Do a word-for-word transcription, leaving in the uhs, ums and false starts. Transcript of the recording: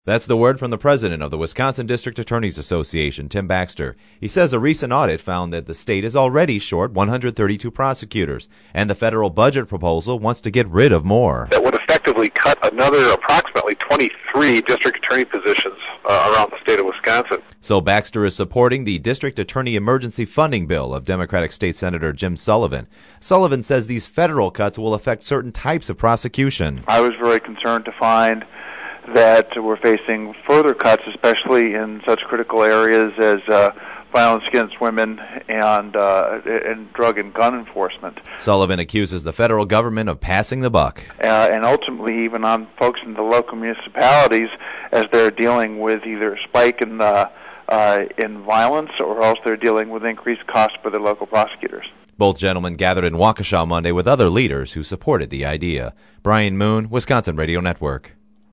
That's the word from the president of the Wisconsin District Attorneys Association, Tim Baxter. He says a recent audit found that the state is already short one hundred thirty-two prosecutors, and the federal budget proposal wants to get rid of more. That would effectively cut another approximately twenty-three district attorney positions uh, around the state of Wisconsin. So Baxter is supporting the District Attorney Emergency Funding Bill of Democratic State Senator Jim Sullivan. Sullivan says these federal cuts will affect certain types of prosecution. I was very concerned to find that we're facing further cuts, especially in such critical areas as uh, violence against women and, uh, and drug and gun enforcement. Sullivan accuses the federal government of passing the buck. Uh, and ultimately even on folks in the local municipalities as they're dealing with either a spike in, the, uh, in violence or else they're dealing with increased costs for their local prosecutors. Both gentlemen gathered in Waukesha Monday with other leaders who supported the idea. Brian Moon, Wisconsin Radio Network.